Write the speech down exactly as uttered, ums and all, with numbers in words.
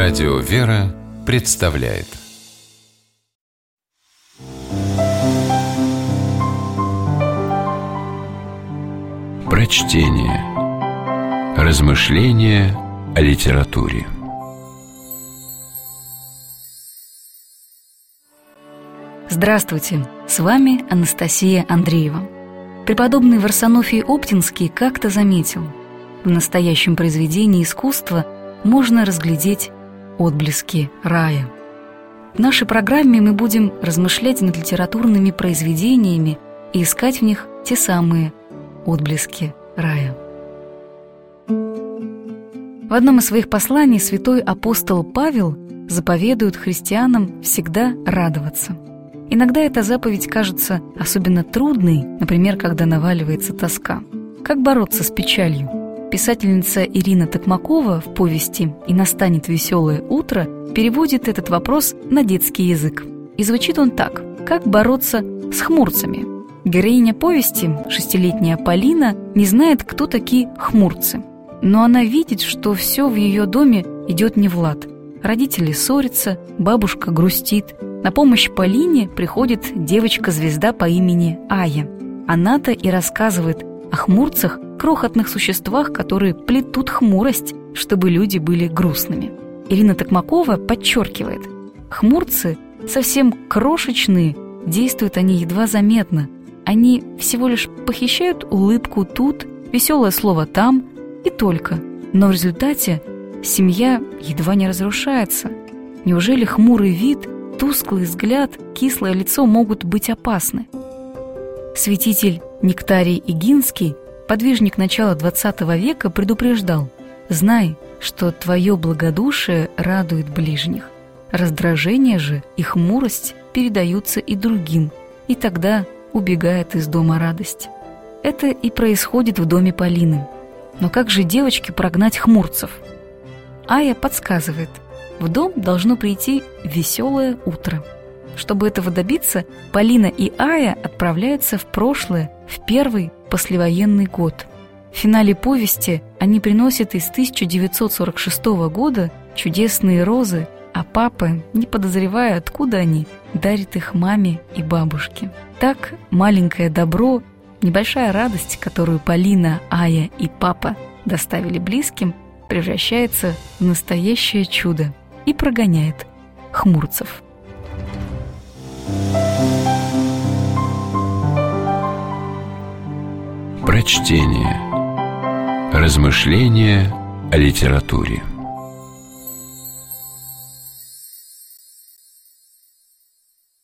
Радио «Вера» представляет Прочтение. Размышления о литературе. Здравствуйте, с вами Анастасия Андреева. Преподобный Варсонофий Оптинский как-то заметил: в настоящем произведении искусства можно разглядеть отблески рая. В нашей программе мы будем размышлять над литературными произведениями и искать в них те самые отблески рая. В одном из своих посланий святой апостол Павел заповедует христианам всегда радоваться. Иногда эта заповедь кажется особенно трудной, например, когда наваливается тоска. Как бороться с печалью? Писательница Ирина Токмакова в повести «И настанет веселое утро» переводит этот вопрос на детский язык. И звучит он так: «Как бороться с хмурцами?» Героиня повести, шестилетняя Полина, не знает, кто такие хмурцы. Но она видит, что все в ее доме идет не в лад. Родители ссорятся, бабушка грустит. На помощь Полине приходит девочка-звезда по имени Ая. Она-то и рассказывает о хмурцах, крохотных существах, которые плетут хмурость, чтобы люди были грустными. Ирина Токмакова подчеркивает: хмурцы совсем крошечные, действуют они едва заметно. Они всего лишь похищают улыбку тут, веселое слово там и только. Но в результате семья едва не разрушается. Неужели хмурый вид, тусклый взгляд, кислое лицо могут быть опасны? Святитель Нектарий Игинский, подвижник начала двадцатого века, предупреждал: «Знай, что твое благодушие радует ближних. Раздражение же и хмурость передаются и другим, и тогда убегает из дома радость». Это и происходит в доме Полины. Но как же девочке прогнать хмурцев? Ая подсказывает: в дом должно прийти веселое утро. Чтобы этого добиться, Полина и Ая отправляются в прошлое, в первый послевоенный год. В финале повести они приносят из тысяча девятьсот сорок шестого года чудесные розы, а папа, не подозревая, откуда они, дарит их маме и бабушке. Так маленькое добро, небольшая радость, которую Полина, Ая и папа доставили близким, превращается в настоящее чудо и прогоняет хмурцев. Прочтение. Размышления о литературе.